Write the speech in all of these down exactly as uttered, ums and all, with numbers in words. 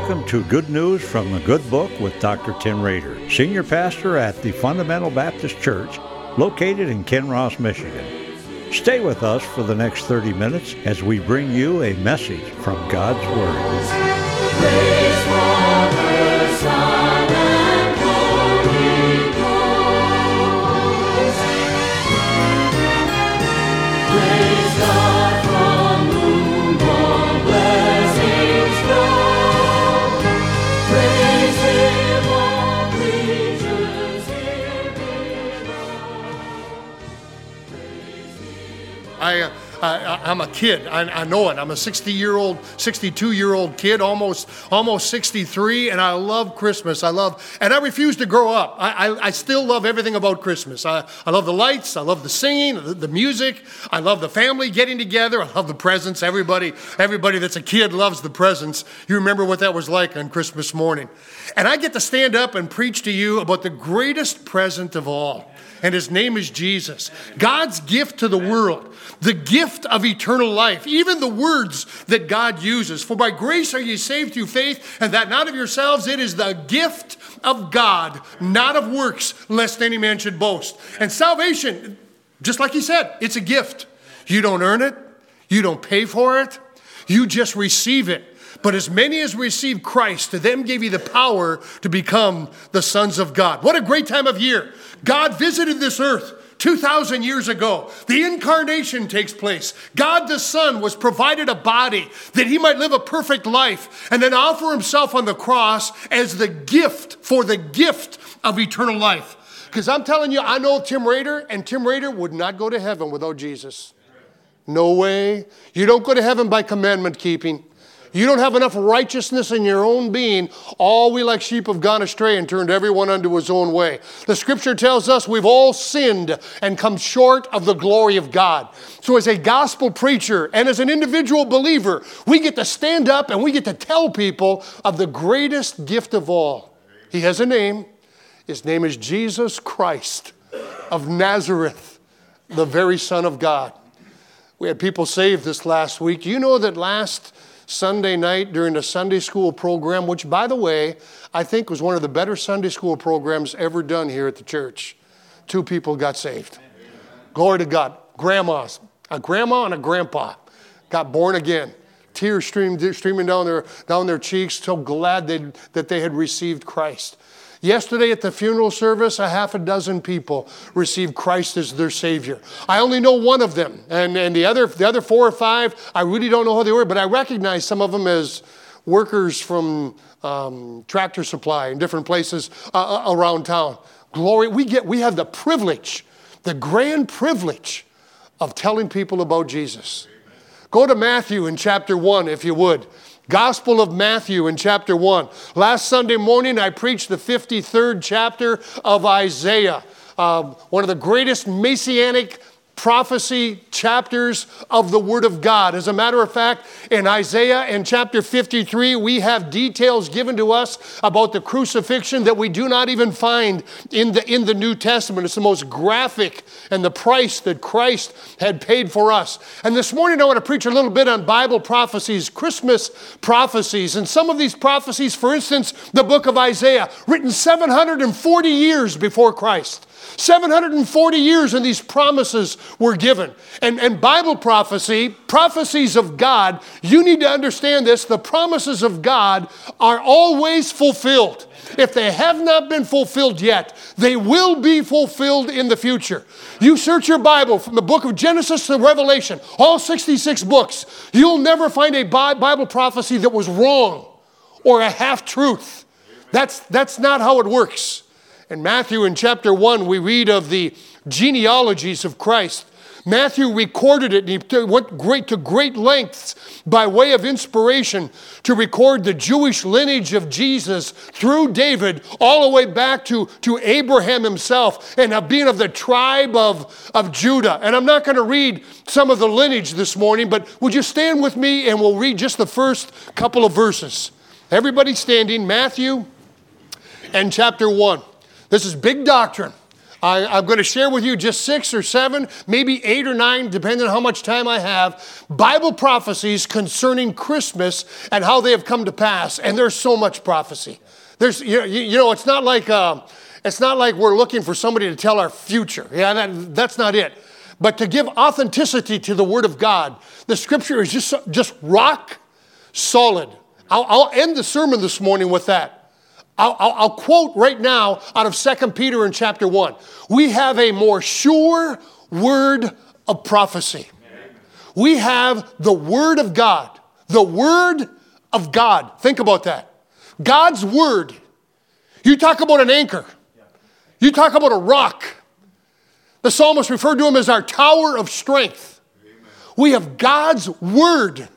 Welcome to Good News from the Good Book with Doctor Tim Rader, Senior Pastor at the Fundamental Baptist Church, located in Kinross, Michigan. Stay with us for the next thirty minutes as we bring you a message from God's Word. Praise Father, Son, and Holy Ghost. Praise God from whom all blessings flow. Praise Him, all creatures here below. Praise Him. I, uh, I, I'm a kid. I, I know it. I'm a sixty-year-old, sixty-two-year-old kid, almost, almost sixty-three, and I love Christmas. I love, and I refuse to grow up. I, I, I still love everything about Christmas. I, I love the lights. I love the singing, the, the music. I love the family getting together. I love the presents. Everybody, everybody that's a kid loves the presents. You remember what that was like on Christmas morning. And I get to stand up and preach to you about the greatest present of all. And his name is Jesus. God's gift to the world, the gift of eternal life, even the words that God uses. For by grace are ye saved through faith, and that not of yourselves, it is the gift of God, not of works, lest any man should boast. And salvation, just like he said, it's a gift. You don't earn it. You don't pay for it. You just receive it. But as many as receive Christ, to them gave he the power to become the sons of God. What a great time of year. God visited this earth two thousand years ago. The incarnation takes place. God the Son was provided a body that he might live a perfect life and then offer himself on the cross as the gift for the gift of eternal life. Because I'm telling you, I know Tim Rader, and Tim Rader would not go to heaven without Jesus. No way. You don't go to heaven by commandment keeping. You don't have enough righteousness in your own being. All we like sheep have gone astray and turned everyone unto his own way. The scripture tells us we've all sinned and come short of the glory of God. So as a gospel preacher and as an individual believer, we get to stand up and we get to tell people of the greatest gift of all. He has a name. His name is Jesus Christ of Nazareth, the very Son of God. We had people saved this last week. Do you know that last Sunday night during the Sunday school program, which, by the way, I think was one of the better Sunday school programs ever done here at the church, two people got saved. Glory to God. Grandmas, a grandma and a grandpa got born again. Tears streamed, streaming down their, down their cheeks, so glad they, that they had received Christ. Yesterday at the funeral service, a half a dozen people received Christ as their Savior. I only know one of them, and, and the other the other four or five, I really don't know who they were, but I recognize some of them as workers from um, Tractor Supply in different places uh, around town. Glory, we get we have the privilege, the grand privilege of telling people about Jesus. Go to Matthew in chapter one, if you would. Gospel of Matthew in chapter one. Last Sunday morning, I preached the fifty-third chapter of Isaiah, uh, one of the greatest messianic prophecy chapters of the Word of God. As a matter of fact, in Isaiah in chapter fifty-three, we have details given to us about the crucifixion that we do not even find in the, in the New Testament. It's the most graphic and the price that Christ had paid for us. And this morning I want to preach a little bit on Bible prophecies, Christmas prophecies. And some of these prophecies, for instance, the book of Isaiah, written seven hundred forty years before Christ. seven hundred forty years and these promises were given. And, and Bible prophecy, prophecies of God, you need to understand this, the promises of God are always fulfilled. If they have not been fulfilled yet, they will be fulfilled in the future. You search your Bible from the book of Genesis to Revelation, all sixty-six books, you'll never find a Bible prophecy that was wrong or a half-truth. That's, that's not how it works. In Matthew in chapter one, we read of the genealogies of Christ. Matthew recorded it, and he went great to great lengths by way of inspiration to record the Jewish lineage of Jesus through David all the way back to, to Abraham himself and of being of the tribe of, of Judah. And I'm not going to read some of the lineage this morning, but would you stand with me and we'll read just the first couple of verses. Everybody standing, Matthew and chapter one. This is big doctrine. I, I'm going to share with you just six or seven, maybe eight or nine, depending on how much time I have, Bible prophecies concerning Christmas and how they have come to pass. And there's so much prophecy. There's, you know, you know it's not like uh, it's not like we're looking for somebody to tell our future. Yeah, that, that's not it. But to give authenticity to the Word of God, the Scripture is just just rock solid. I'll, I'll end the sermon this morning with that. I'll, I'll, I'll quote right now out of Second Peter in chapter one. We have a more sure word of prophecy. We have the Word of God. The Word of God. Think about that. God's Word. You talk about an anchor. You talk about a rock. The psalmist referred to him as our tower of strength. We have God's Word.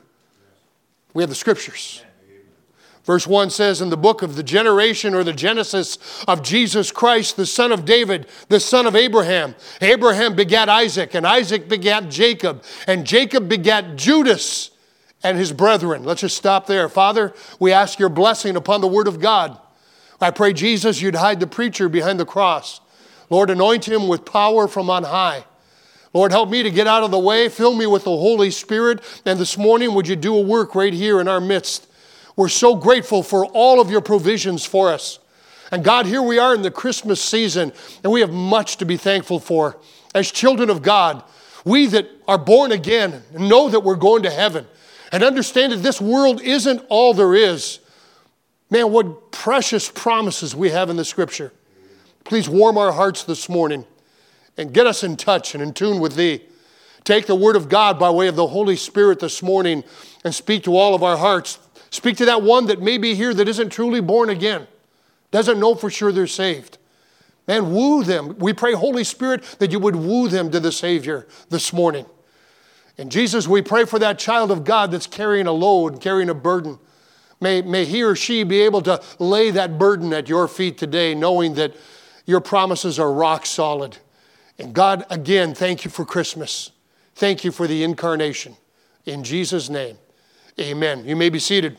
We have the Scriptures. Verse one says, in the book of the generation or the Genesis of Jesus Christ, the son of David, the son of Abraham. Abraham begat Isaac, and Isaac begat Jacob, and Jacob begat Judas and his brethren. Let's just stop there. Father, we ask your blessing upon the Word of God. I pray, Jesus, you'd hide the preacher behind the cross. Lord, anoint him with power from on high. Lord, help me to get out of the way. Fill me with the Holy Spirit. And this morning, would you do a work right here in our midst? We're so grateful for all of your provisions for us. And God, here we are in the Christmas season, and we have much to be thankful for. As children of God, we that are born again know that we're going to heaven and understand that this world isn't all there is. Man, what precious promises we have in the Scripture. Please warm our hearts this morning and get us in touch and in tune with Thee. Take the Word of God by way of the Holy Spirit this morning and speak to all of our hearts. Speak to that one that may be here that isn't truly born again, doesn't know for sure they're saved. Man, woo them. We pray, Holy Spirit, that you would woo them to the Savior this morning. And Jesus, we pray for that child of God that's carrying a load, carrying a burden. May, may he or she be able to lay that burden at your feet today, knowing that your promises are rock solid. And God, again, thank you for Christmas. Thank you for the incarnation. In Jesus' name, amen. You may be seated.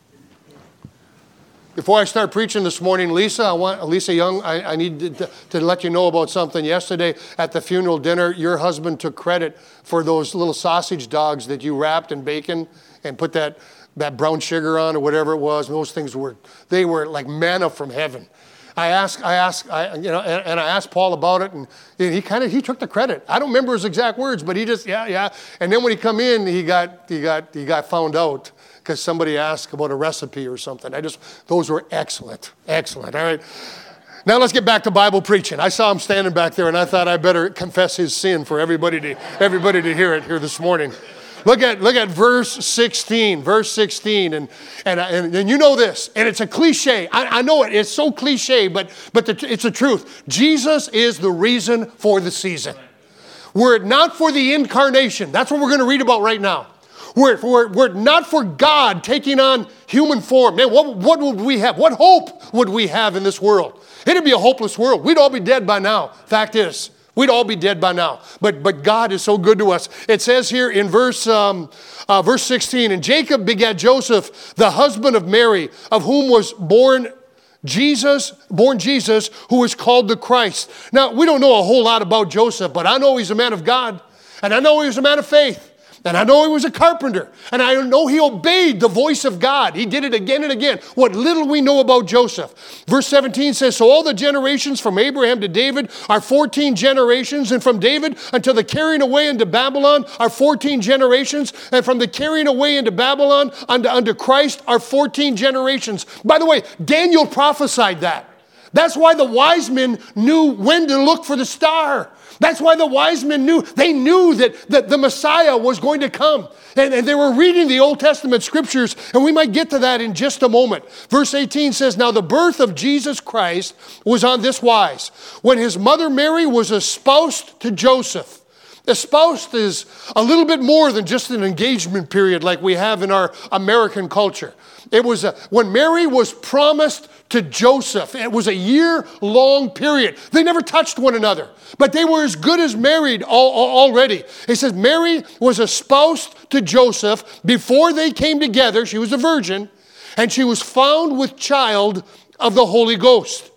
Before I start preaching this morning, Lisa, I want Lisa Young, I, I need to, to let you know about something. Yesterday at the funeral dinner, your husband took credit for those little sausage dogs that you wrapped in bacon and put that, that brown sugar on or whatever it was. And those things were, they were like manna from heaven. I asked, I asked, I, you know, and, and I asked Paul about it, and he kind of he took the credit. I don't remember his exact words, but he just yeah, yeah. And then when he come in, he got he got he got found out because somebody asked about a recipe or something. I just those were excellent, excellent. All right. Now let's get back to Bible preaching. I saw him standing back there, and I thought I better confess his sin for everybody to everybody to hear it here this morning. Look at look at verse sixteen, verse sixteen, and and and, and you know this, and it's a cliche. I, I know it. It's so cliche, but but the, it's the truth. Jesus is the reason for the season. Were it not for the incarnation, that's what we're going to read about right now. Were it, were, were it not for God taking on human form, man, what what would we have? What hope would we have in this world? It'd be a hopeless world. We'd all be dead by now. Fact is. We'd all be dead by now. But but God is so good to us. It says here in verse um, uh, verse sixteen, and Jacob begat Joseph, the husband of Mary, of whom was born Jesus, born Jesus, who is called the Christ. Now, we don't know a whole lot about Joseph, but I know he's a man of God. And I know he was a man of faith. And I know he was a carpenter. And I know he obeyed the voice of God. He did it again and again. What little we know about Joseph. Verse seventeen says, so all the generations from Abraham to David are fourteen generations. And from David until the carrying away into Babylon are fourteen generations. And from the carrying away into Babylon unto, unto Christ are fourteen generations. By the way, Daniel prophesied that. That's why the wise men knew when to look for the star. That's why the wise men knew. They knew that, that the Messiah was going to come. And, and they were reading the Old Testament scriptures, and we might get to that in just a moment. Verse eighteen says, now the birth of Jesus Christ was on this wise. When his mother Mary was espoused to Joseph. Espoused is a little bit more than just an engagement period like we have in our American culture. It was a, when Mary was promised to Joseph. It was a year-long period. They never touched one another, but they were as good as married all, all, already. It says Mary was espoused to Joseph before they came together. She was a virgin, and she was found with child of the Holy Ghost.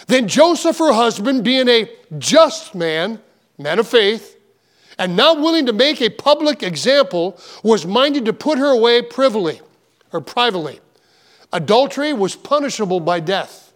Then Joseph, her husband, being a just man, man of faith, and not willing to make a public example, was minded to put her away privily, or privately. Adultery was punishable by death.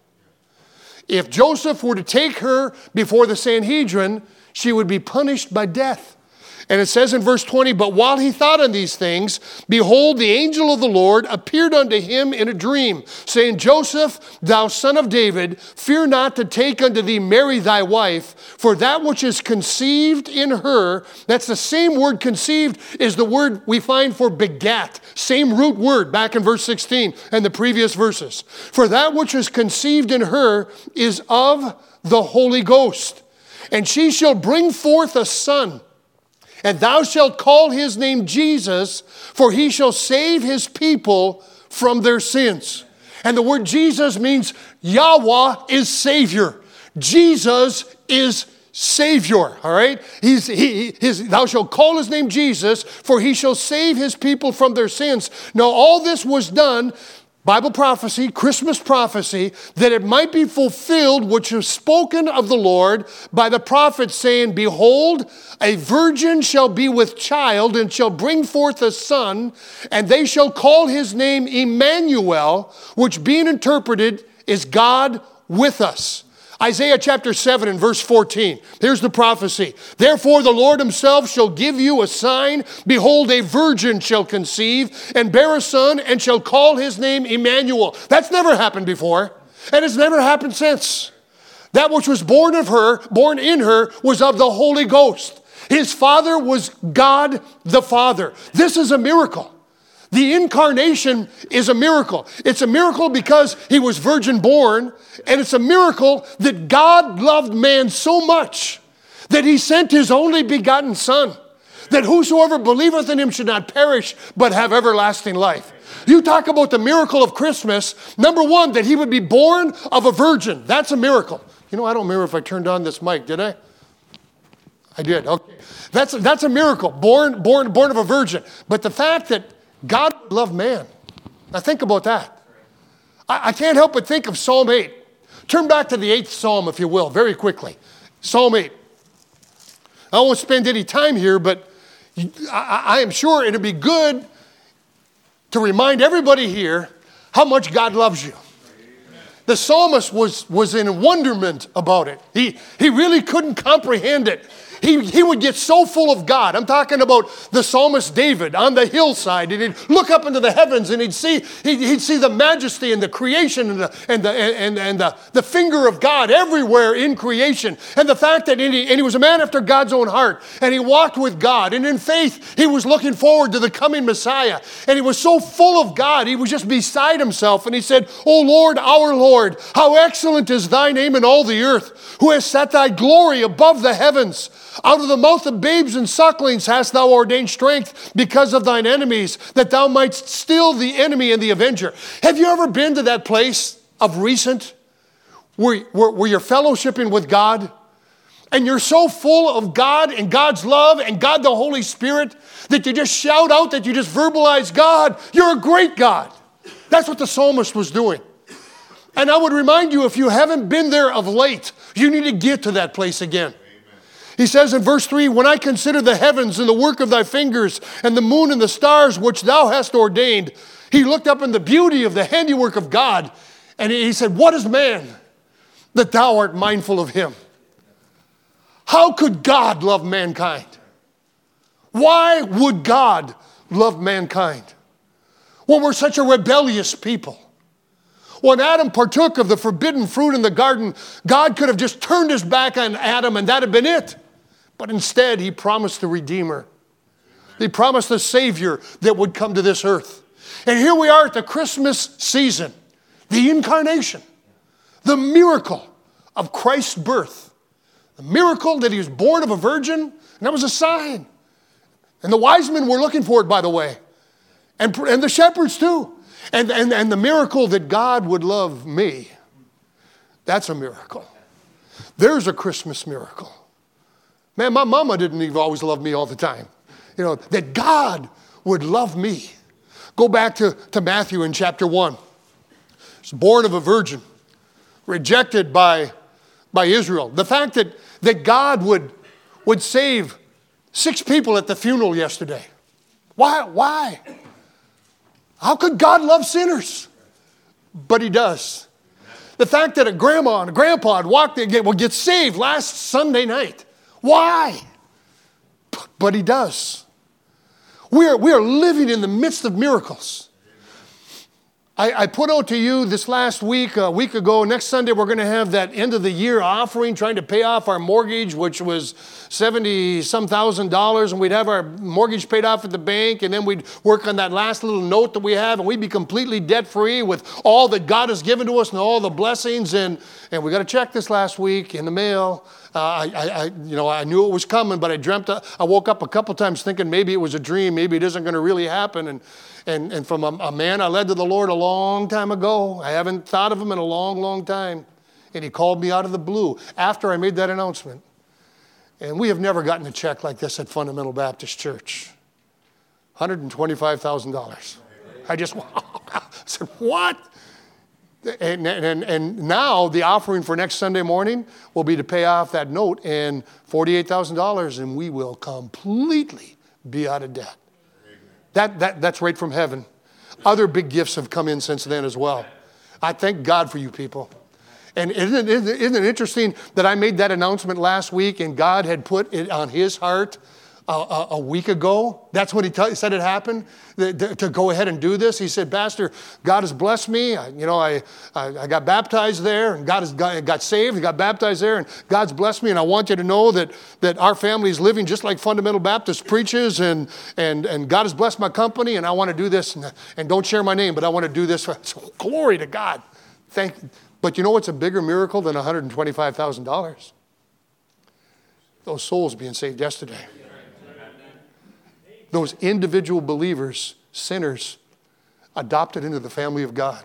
If Joseph were to take her before the Sanhedrin, she would be punished by death. And it says in verse twenty, but while he thought on these things, behold, the angel of the Lord appeared unto him in a dream, saying, Joseph, thou son of David, fear not to take unto thee Mary thy wife, for that which is conceived in her, that's the same word conceived is the word we find for begat, same root word back in verse sixteen and the previous verses. For that which is conceived in her is of the Holy Ghost, and she shall bring forth a son, and thou shalt call his name Jesus, for he shall save his people from their sins. And the word Jesus means Yahweh is Savior. Jesus is Savior, all right? He's, he, his, thou shalt call his name Jesus, for he shall save his people from their sins. Now, all this was done, Bible prophecy, Christmas prophecy, that it might be fulfilled which was spoken of the Lord by the prophet, saying, behold, a virgin shall be with child and shall bring forth a son, and they shall call his name Emmanuel, which being interpreted is God with us. Isaiah chapter seven and verse fourteen. Here's the prophecy. Therefore the Lord himself shall give you a sign. Behold, a virgin shall conceive and bear a son and shall call his name Emmanuel. That's never happened before, and it's never happened since. That which was born of her, born in her, was of the Holy Ghost. His father was God the Father. This is a miracle. The incarnation is a miracle. It's a miracle because he was virgin born, and it's a miracle that God loved man so much that he sent his only begotten Son, that whosoever believeth in him should not perish, but have everlasting life. You talk about the miracle of Christmas, number one, that he would be born of a virgin. That's a miracle. You know, I don't remember if I turned on this mic, did I? I did, okay. That's, that's a miracle, born, born, born of a virgin. But the fact that God loved man. Now think about that. I, I can't help but think of Psalm eight. Turn back to the eighth Psalm, if you will, very quickly. Psalm eight. I won't spend any time here, but I, I am sure it'd be good to remind everybody here how much God loves you. The psalmist was, was in wonderment about it. He, he really couldn't comprehend it. He, he would get so full of God. I'm talking about the psalmist David on the hillside, and he'd look up into the heavens and he'd see, he'd, he'd see the majesty and the creation and, the, and, the, and, and the, the finger of God everywhere in creation. And the fact that and he, and he was a man after God's own heart, and he walked with God. And in faith, he was looking forward to the coming Messiah. And he was so full of God, he was just beside himself. And he said, O Lord, our Lord, how excellent is thy name in all the earth, who has set thy glory above the heavens. Out of the mouth of babes and sucklings hast thou ordained strength because of thine enemies, that thou mightst still the enemy and the avenger. Have you ever been to that place of recent where, where, where you're fellowshipping with God and you're so full of God and God's love and God the Holy Spirit that you just shout out, that you just verbalize, God, you're a great God. That's what the psalmist was doing. And I would remind you, if you haven't been there of late, you need to get to that place again. He says in verse three, when I consider the heavens and the work of thy fingers and the moon and the stars which thou hast ordained, he looked up in the beauty of the handiwork of God, and he said, what is man that thou art mindful of him? How could God love mankind? Why would God love mankind when we're such a rebellious people? When Adam partook of the forbidden fruit in the garden, God could have just turned his back on Adam and that had been it. But instead, he promised a Redeemer. He promised a Savior that would come to this earth. And here we are at the Christmas season, the incarnation, the miracle of Christ's birth. The miracle that he was born of a virgin, and that was a sign. And the wise men were looking for it, by the way. And, and the shepherds too. And, and, and the miracle that God would love me, that's a miracle. There's a Christmas miracle. Man, my mama didn't even always love me all the time. You know, that God would love me. Go back to, to Matthew in chapter one. He was born of a virgin. rejected by, by Israel. The fact that, that God would, would save six people at the funeral yesterday. Why? Why? How could God love sinners? But he does. The fact that a grandma and a grandpa had walked in, will get saved last Sunday night. Why? But he does. We are, we are living in the midst of miracles. I, I put out to you this last week, a week ago, next Sunday we're going to have that end of the year offering, trying to pay off our mortgage, which was seventy some thousand dollars, and we'd have our mortgage paid off at the bank, and then we'd work on that last little note that we have, and we'd be completely debt-free with all that God has given to us and all the blessings, and, and we got a check this last week in the mail. Uh, I, I, you know, I knew it was coming, but I dreamt. Uh, I woke up a couple times thinking maybe it was a dream, maybe it isn't going to really happen. And and and from a, a man I led to the Lord a long time ago, I haven't thought of him in a long, long time, and he called me out of the blue after I made that announcement. And we have never gotten a check like this at Fundamental Baptist Church, one hundred twenty-five thousand dollars. I just I said, what? And, and, and now the offering for next Sunday morning will be to pay off that note and forty-eight thousand dollars, and we will completely be out of debt. That, that, that's right from heaven. Other big gifts have come in since then as well. I thank God for you people. And isn't it, isn't it interesting that I made that announcement last week and God had put it on his heart a, a, a week ago? That's when he t- said it happened, that, to go ahead and do this. He said, Pastor, God has blessed me. I, you know, I, I, I got baptized there, and God has got, got saved and got baptized there, and God's blessed me. And I want you to know that, that our family is living just like Fundamental Baptist preaches, and, and, and God has blessed my company, and I want to do this. And, and don't share my name, but I want to do this. For, so glory to God. Thank you. But you know what's a bigger miracle than one hundred twenty-five thousand dollars? Those souls being saved yesterday. Those individual believers, sinners, adopted into the family of God.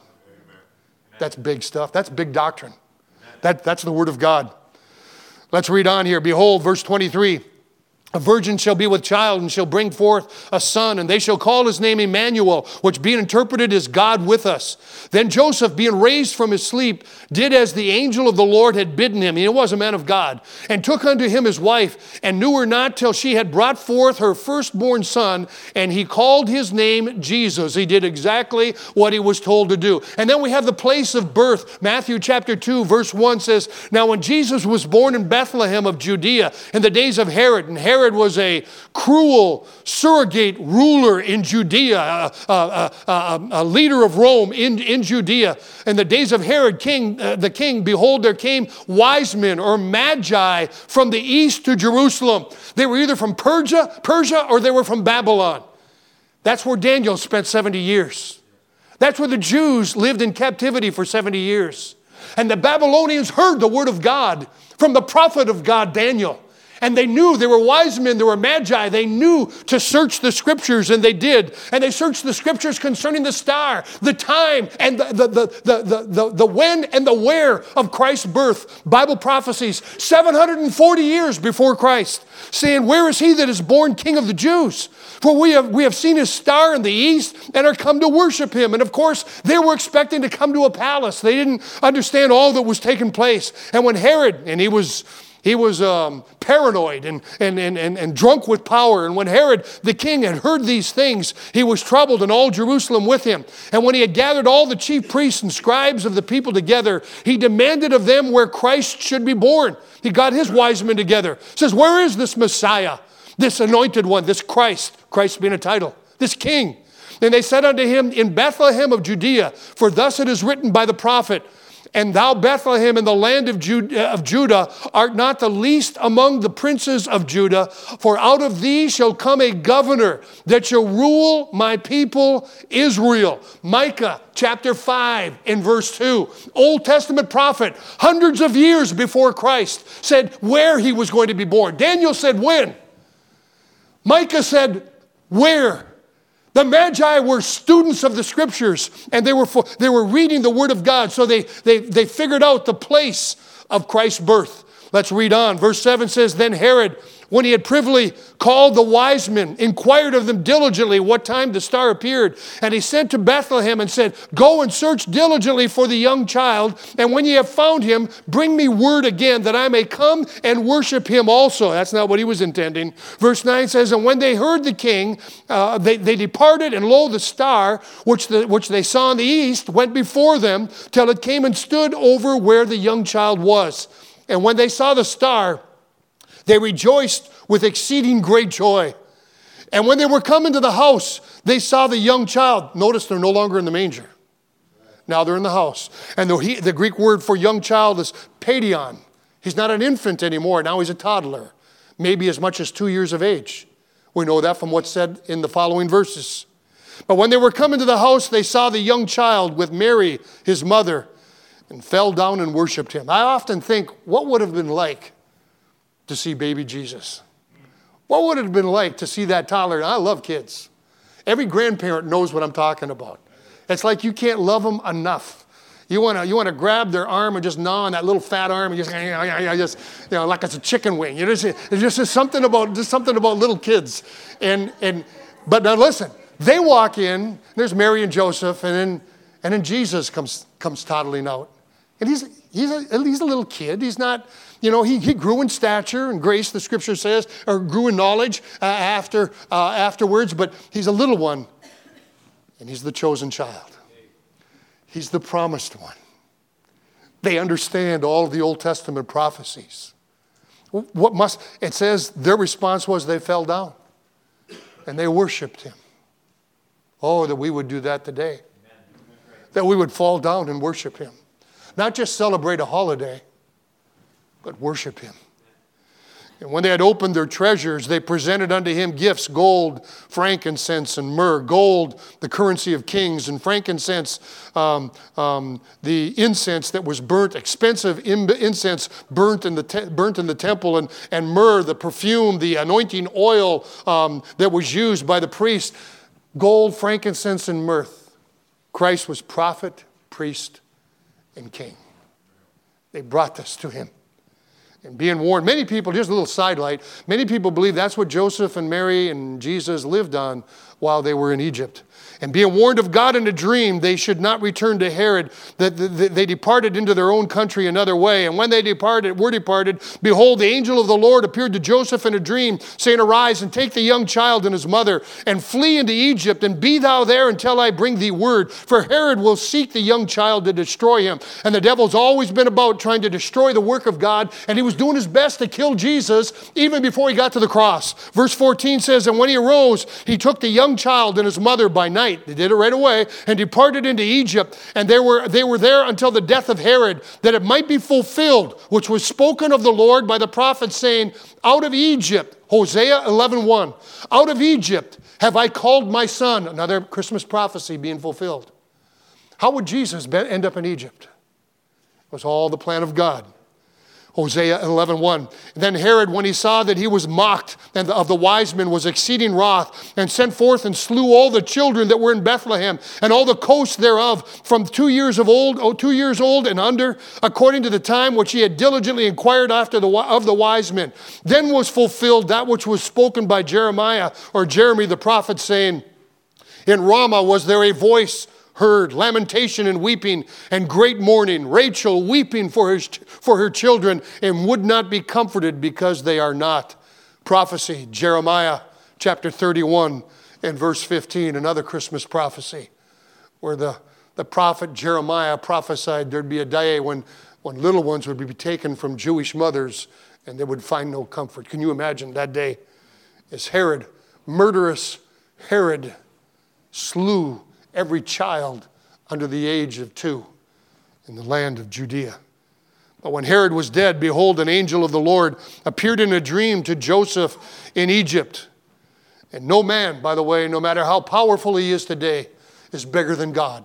That's big stuff. That's big doctrine. That, that's the word of God. Let's read on here. Behold, verse twenty-three. A virgin shall be with child and shall bring forth a son, and they shall call his name Emmanuel, which being interpreted is God with us. Then Joseph, being raised from his sleep, did as the angel of the Lord had bidden him. He was a man of God, and took unto him his wife, and knew her not till she had brought forth her firstborn son, and he called his name Jesus. He did exactly what he was told to do. And then we have the place of birth. Matthew chapter two, verse one says, Now when Jesus was born in Bethlehem of Judea in the days of Herod, and Herod Herod was a cruel surrogate ruler in Judea, a, a, a, a leader of Rome in, in Judea. In the days of Herod king, uh, the king, behold, there came wise men or magi from the east to Jerusalem. They were either from Persia, Persia or they were from Babylon. That's where Daniel spent seventy years. That's where the Jews lived in captivity for seventy years. And the Babylonians heard the word of God from the prophet of God, Daniel. And they knew, they were wise men, they were magi. They knew to search the scriptures, and they did. And they searched the scriptures concerning the star, the time, and the, the, the, the, the, the when and the where of Christ's birth. Bible prophecies, seven hundred forty years before Christ, saying, Where is he that is born King of the Jews? For we have, we have seen his star in the east and are come to worship him. And of course, they were expecting to come to a palace. They didn't understand all that was taking place. And when Herod, and he was... He was um, paranoid and, and, and, and, and drunk with power. And when Herod the king had heard these things, he was troubled, and all Jerusalem with him. And when he had gathered all the chief priests and scribes of the people together, he demanded of them where Christ should be born. He got his wise men together. Says, where is this Messiah, this anointed one, this Christ, Christ being a title, this king? And they said unto him, In Bethlehem of Judea, for thus it is written by the prophet, And thou, Bethlehem, in the land of Judah, art not the least among the princes of Judah, for out of thee shall come a governor that shall rule my people Israel. Micah chapter five in verse two. Old Testament prophet, hundreds of years before Christ, said where he was going to be born. Daniel said when. Micah said where. The Magi were students of the Scriptures, and they were they were reading the Word of God, so they, they, they figured out the place of Christ's birth. Let's read on. Verse seven says, Then Herod, when he had privily called the wise men, inquired of them diligently what time the star appeared. And he sent to Bethlehem and said, Go and search diligently for the young child, and when ye have found him, bring me word again that I may come and worship him also. That's not what he was intending. Verse nine says, And when they heard the king, uh, they, they departed, and lo, the star, which, the, which they saw in the east, went before them, till it came and stood over where the young child was. And when they saw the star, they rejoiced with exceeding great joy. And when they were come into the house, they saw the young child. Notice they're no longer in the manger. Now they're in the house. And the, he, the Greek word for young child is paidion. He's not an infant anymore. Now he's a toddler, maybe as much as two years of age. We know that from what's said in the following verses. But when they were come into the house, they saw the young child with Mary, his mother, and fell down and worshiped him. I often think, what would it have been like to see baby Jesus? What would it have been like to see that toddler? I love kids. Every grandparent knows what I'm talking about. It's like you can't love them enough. You want to you want to grab their arm and just gnaw on that little fat arm and just, just you know, like it's a chicken wing. You know, it's just, just something about just something about little kids. And and but now listen, they walk in. There's Mary and Joseph, and then and then Jesus comes comes toddling out. And he's, he's, a, he's a little kid. He's not, you know, he, he grew in stature and grace, the scripture says, or grew in knowledge uh, after uh, afterwards, but he's a little one. And he's the chosen child. He's the promised one. They understand all of the Old Testament prophecies. What must, it says their response was they fell down and they worshiped him. Oh, that we would do that today. That we would fall down and worship him. Not just celebrate a holiday, but worship him. And when they had opened their treasures, they presented unto him gifts, gold, frankincense, and myrrh. Gold, the currency of kings, and frankincense, um, um, the incense that was burnt, expensive incense burnt in the te- burnt in the temple, and, and myrrh, the perfume, the anointing oil um, that was used by the priest. Gold, frankincense, and myrrh. Christ was prophet, priest, and king. They brought this to him. And being warned, many people, just a little sidelight, many people believe that's what Joseph and Mary and Jesus lived on while they were in Egypt. And being warned of God in a dream, they should not return to Herod, that they departed into their own country another way. And when they departed, were departed, behold, the angel of the Lord appeared to Joseph in a dream, saying, Arise and take the young child and his mother, and flee into Egypt, and be thou there until I bring thee word. For Herod will seek the young child to destroy him. And the devil's always been about trying to destroy the work of God, and he was doing his best to kill Jesus even before he got to the cross. Verse fourteen says, And when he arose, he took the young child and his mother by night. They did it right away, and departed into Egypt. And they were, they were there until the death of Herod, that it might be fulfilled, which was spoken of the Lord by the prophet, saying, Out of Egypt, Hosea eleven one, out of Egypt have I called my son. Another Christmas prophecy being fulfilled. How would Jesus end up in Egypt? It was all the plan of God. Hosea eleven one. Then Herod, when he saw that he was mocked and of the wise men, was exceeding wroth, and sent forth and slew all the children that were in Bethlehem, and all the coasts thereof, from two years of old, oh, two years old and under, according to the time which he had diligently inquired after the of the wise men. Then was fulfilled that which was spoken by Jeremiah, or Jeremy the prophet, saying, In Ramah was there a voice heard, lamentation and weeping, and great mourning, Rachel weeping for her, for her children, and would not be comforted because they are not. Prophecy, Jeremiah chapter thirty-one and verse fifteen, another Christmas prophecy, where the, the prophet Jeremiah prophesied there'd be a day when, when little ones would be taken from Jewish mothers and they would find no comfort. Can you imagine that day? As Herod, murderous Herod, slew every child under the age of two in the land of Judea. But when Herod was dead, behold, an angel of the Lord appeared in a dream to Joseph in Egypt. And no man, by the way, no matter how powerful he is today, is bigger than God.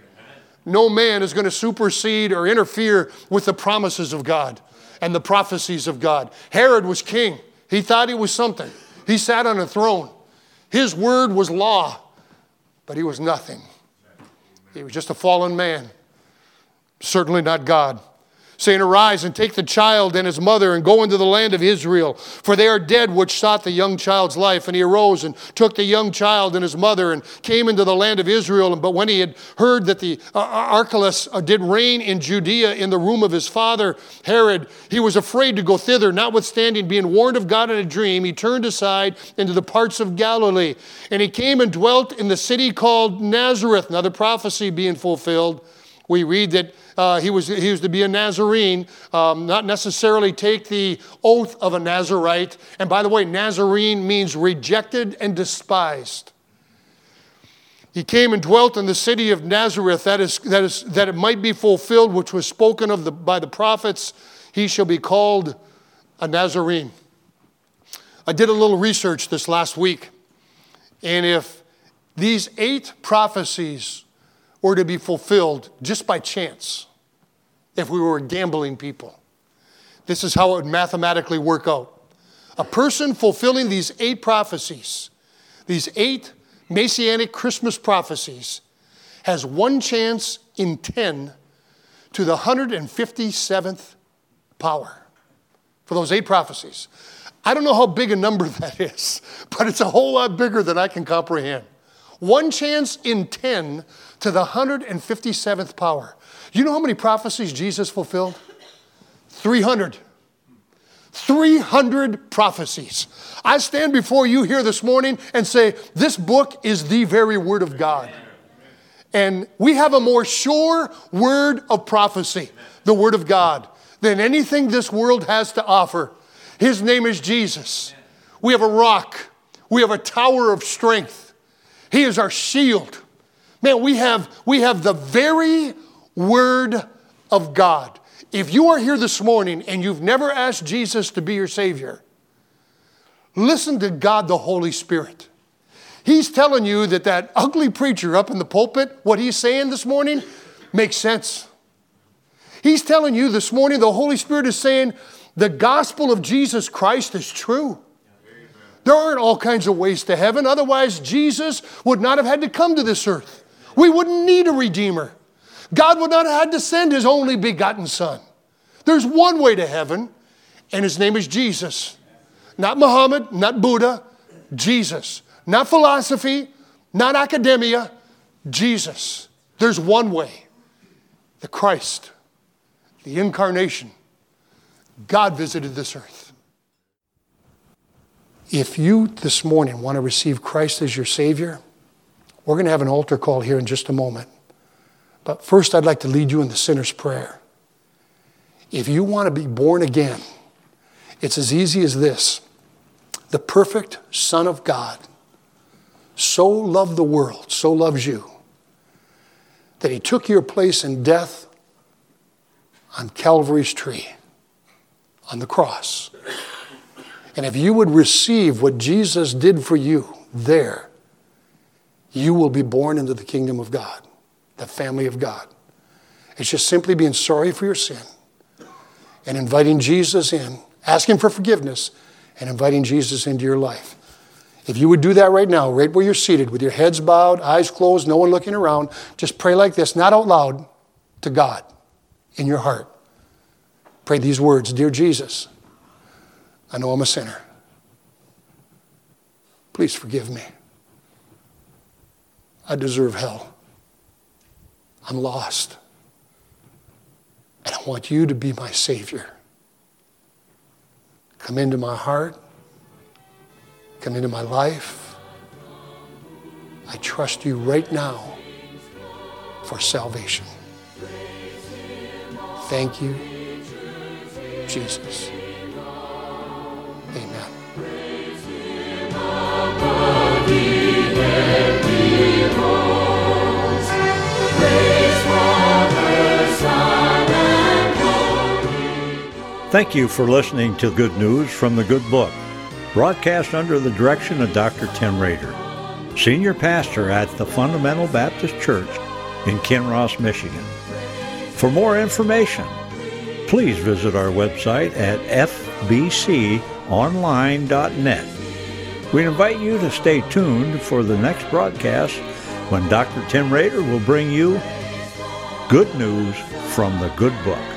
No man is going to supersede or interfere with the promises of God and the prophecies of God. Herod was king. He thought he was something. He sat on a throne. His word was law. But he was nothing. He was just a fallen man. Certainly not God. saying, Arise and take the child and his mother and go into the land of Israel, for they are dead which sought the young child's life. And he arose and took the young child and his mother and came into the land of Israel. But when he had heard that the uh, Archelaus uh, did reign in Judea in the room of his father Herod, he was afraid to go thither. Notwithstanding, being warned of God in a dream, he turned aside into the parts of Galilee. And he came and dwelt in the city called Nazareth. Now the prophecy being fulfilled, we read that uh, he was he was to be a Nazarene, um, not necessarily take the oath of a Nazarite. And by the way, Nazarene means rejected and despised. He came and dwelt in the city of Nazareth, that is that is that it might be fulfilled, which was spoken of the, by the prophets. He shall be called a Nazarene. I did a little research this last week, and if these eight prophecies were to be fulfilled just by chance, if we were gambling people, this is how it would mathematically work out. A person fulfilling these eight prophecies, these eight Messianic Christmas prophecies, has one chance in ten to the one hundred fifty-seventh power for those eight prophecies. I don't know how big a number that is, but it's a whole lot bigger than I can comprehend. One chance in ten to the one hundred fifty-seventh power. You know how many prophecies Jesus fulfilled? three hundred. three hundred prophecies. I stand before you here this morning and say, this book is the very word of God. And we have a more sure word of prophecy, the word of God, than anything this world has to offer. His name is Jesus. We have a rock. We have a tower of strength. He is our shield. Man, we have, we have the very word of God. If you are here this morning and you've never asked Jesus to be your Savior, listen to God the Holy Spirit. He's telling you that that ugly preacher up in the pulpit, what he's saying this morning, makes sense. He's telling you this morning, the Holy Spirit is saying, the gospel of Jesus Christ is true. There aren't all kinds of ways to heaven. Otherwise, Jesus would not have had to come to this earth. We wouldn't need a Redeemer. God would not have had to send His only begotten Son. There's one way to heaven, and His name is Jesus. Not Muhammad, not Buddha, Jesus. Not philosophy, not academia, Jesus. There's one way. The Christ, the incarnation. God visited this earth. If you this morning want to receive Christ as your Savior, we're going to have an altar call here in just a moment. But first, I'd like to lead you in the sinner's prayer. If you want to be born again, it's as easy as this. The perfect Son of God so loved the world, so loves you, that He took your place in death on Calvary's tree, on the cross. And if you would receive what Jesus did for you there, you will be born into the kingdom of God, the family of God. It's just simply being sorry for your sin and inviting Jesus in, asking for forgiveness, and inviting Jesus into your life. If you would do that right now, right where you're seated, with your heads bowed, eyes closed, no one looking around, just pray like this, not out loud, to God, in your heart. Pray these words, Dear Jesus, I know I'm a sinner. Please forgive me. I deserve hell. I'm lost. And I want you to be my Savior. Come into my heart. Come into my life. I trust you right now for salvation. Thank you, Jesus. Amen. Thank you for listening to Good News from the Good Book, broadcast under the direction of Doctor Tim Rader, Senior Pastor at the Fundamental Baptist Church in Kinross, Michigan. For more information, please visit our website at f b c online dot net. We invite you to stay tuned for the next broadcast when Doctor Tim Rader will bring you Good News from the Good Book.